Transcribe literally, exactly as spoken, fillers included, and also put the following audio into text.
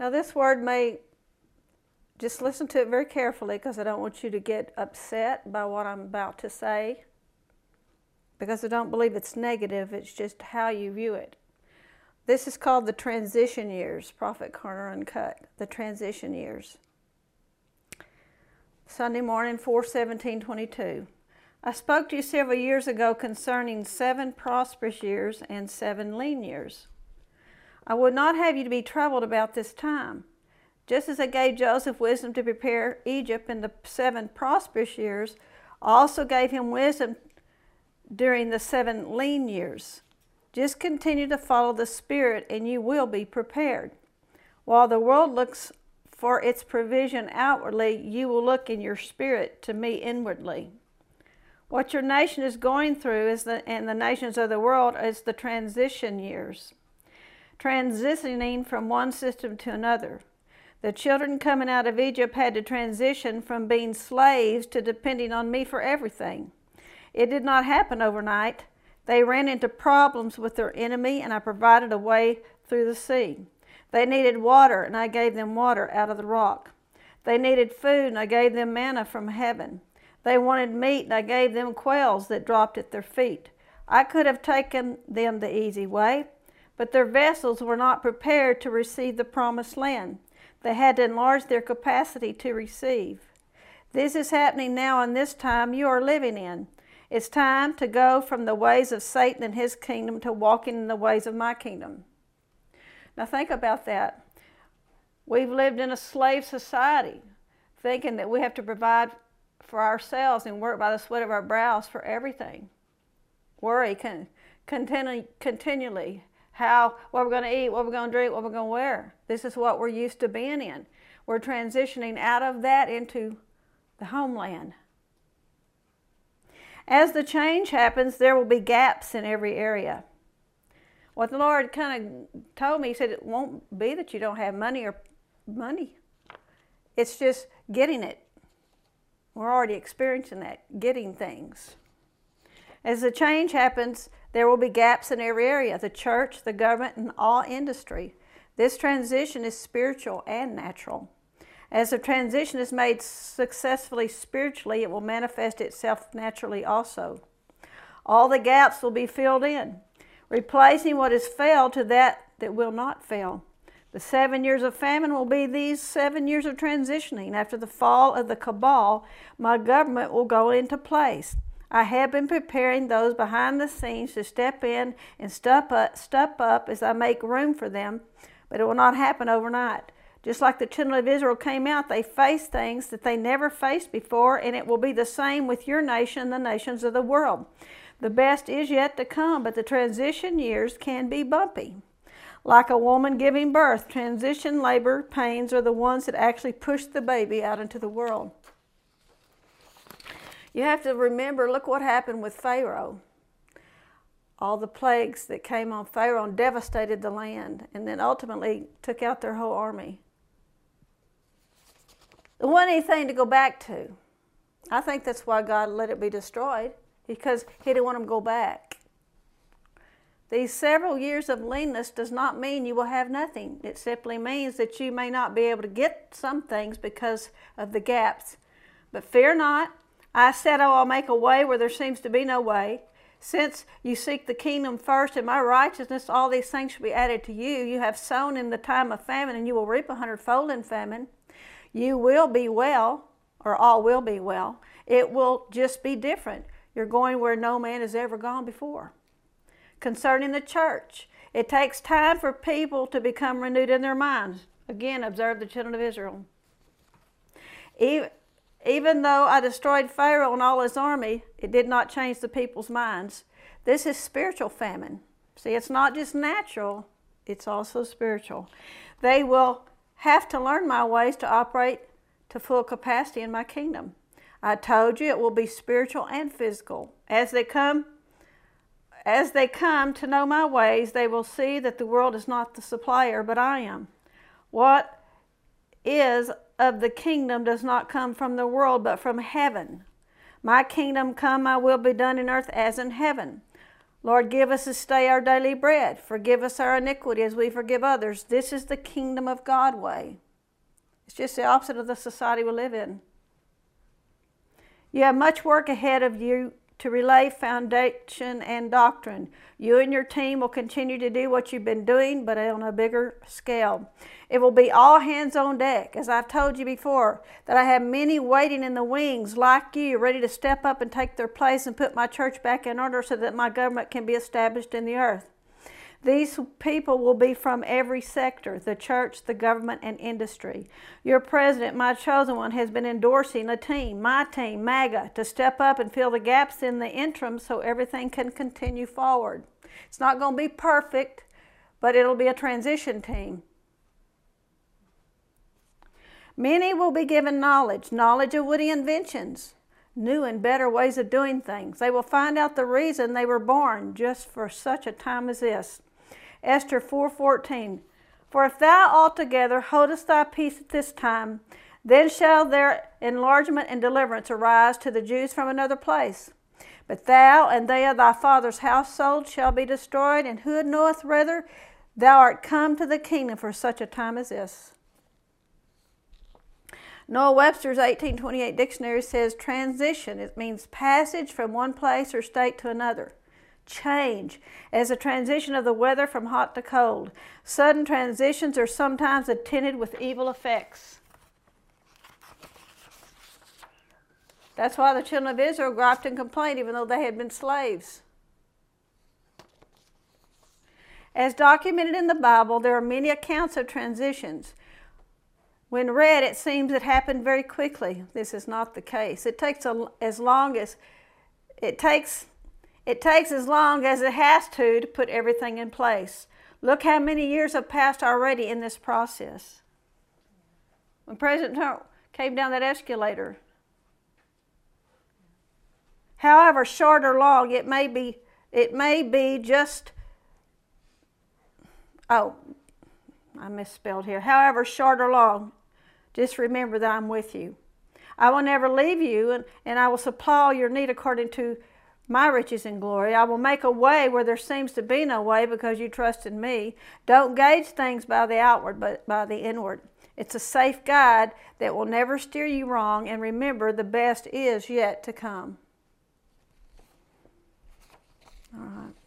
Now this word may, just listen to it very carefully because I don't want you to get upset by what I'm about to say, because I don't believe it's negative, it's just how you view it. This is called the transition years, Prophet Carter Uncut, the transition years. Sunday morning, four seventeen twenty-two. I spoke to you several years ago concerning seven prosperous years and seven lean years. I would not have you to be troubled about this time. Just as I gave Joseph wisdom to prepare Egypt in the seven prosperous years, I also gave him wisdom during the seven lean years. Just continue to follow the Spirit and you will be prepared. While the world looks for its provision outwardly, you will look in your spirit to me inwardly. What your nation is going through is the, and the nations of the world is the transition years. Transitioning from one system to another. The children coming out of Egypt had to transition from being slaves to depending on me for everything. It did not happen overnight. They ran into problems with their enemy, and I provided a way through the sea. They needed water, and I gave them water out of the rock. They needed food, and I gave them manna from heaven. They wanted meat, and I gave them quails that dropped at their feet. I could have taken them the easy way, but their vessels were not prepared to receive the promised land. They had to enlarge their capacity to receive. This is happening now in this time you are living in. It's time to go from the ways of Satan and his kingdom to walking in the ways of my kingdom. Now think about that. We've lived in a slave society, thinking that we have to provide for ourselves and work by the sweat of our brows for everything. Worry con- continu- continually how, what we're going to eat, what we're going to drink, what we're going to wear. This is what we're used to being in. We're transitioning out of that into the homeland. As the change happens, there will be gaps in every area. What the Lord kind of told me, he said, it won't be that you don't have money or money. It's just getting it. We're already experiencing that, getting things. As the change happens, there will be gaps in every area, the church, the government, and all industry. This transition is spiritual and natural. As the transition is made successfully spiritually, it will manifest itself naturally also. All the gaps will be filled in, replacing what has failed to that that will not fail. The seven years of famine will be these seven years of transitioning. After the fall of the cabal, my government will go into place. I have been preparing those behind the scenes to step in and step up, step up as I make room for them, but it will not happen overnight. Just like the children of Israel came out, they faced things that they never faced before, and it will be the same with your nation and the nations of the world. The best is yet to come, but the transition years can be bumpy. Like a woman giving birth, transition labor pains are the ones that actually push the baby out into the world. You have to remember, look what happened with Pharaoh. All the plagues that came on Pharaoh and devastated the land, and then ultimately took out their whole army. There wasn't anything to go back to. I think that's why God let it be destroyed, because he didn't want them to go back. These several years of leanness does not mean you will have nothing. It simply means that you may not be able to get some things because of the gaps. But fear not. I said, oh, I'll make a way where there seems to be no way. Since you seek the kingdom first and my righteousness, all these things shall be added to you. You have sown in the time of famine, and you will reap a hundredfold in famine. You will be well, or all will be well. It will just be different. You're going where no man has ever gone before. Concerning the church, it takes time for people to become renewed in their minds. Again, observe the children of Israel. Even, even though I destroyed Pharaoh and all his army, it did not change the people's minds. This is spiritual famine. See, it's not just natural, it's also spiritual. They will have to learn my ways to operate to full capacity in my kingdom. I told you it will be spiritual and physical. As they come, as they come to know my ways, they will see that the world is not the supplier, but I am. What is of the kingdom does not come from the world, but from heaven. My kingdom come, my will be done in earth as in heaven. Lord, give us this day our daily bread. Forgive us our iniquity as we forgive others. This is the kingdom of God way. It's just the opposite of the society we live in. You have much work ahead of you to relay foundation and doctrine. You and your team will continue to do what you've been doing, but on a bigger scale. It will be all hands on deck. As I've told you before, that I have many waiting in the wings like you, ready to step up and take their place and put my church back in order so that my government can be established in the earth. These people will be from every sector, the church, the government, and industry. Your president, my chosen one, has been endorsing a team, my team, MAGA, to step up and fill the gaps in the interim so everything can continue forward. It's not going to be perfect, but it'll be a transition team. Many will be given knowledge, knowledge of witty inventions, new and better ways of doing things. They will find out the reason they were born just for such a time as this. Esther four fourteen. For if thou altogether holdest thy peace at this time, then shall their enlargement and deliverance arise to the Jews from another place. But thou and they of thy father's household shall be destroyed, and who knoweth whether thou art come to the kingdom for such a time as this? Noah Webster's eighteen twenty-eight dictionary says transition. It means passage from one place or state to another. Change, as a transition of the weather from hot to cold. Sudden transitions are sometimes attended with evil effects. That's why the children of Israel griped and complained even though they had been slaves. As documented in the Bible, there are many accounts of transitions. When read, it seems it happened very quickly. This is not the case. It takes a, as long as it takes it takes as long as it has to to put everything in place. Look how many years have passed already in this process. When President Trump came down that escalator, however short or long it may be, it may be just oh, I misspelled here. However short or long, just remember that I'm with you. I will never leave you, and, and I will supply all your need according to my riches and glory. I will make a way where there seems to be no way because you trust in me. Don't gauge things by the outward, but by the inward. It's a safe guide that will never steer you wrong, and remember, the best is yet to come. All right.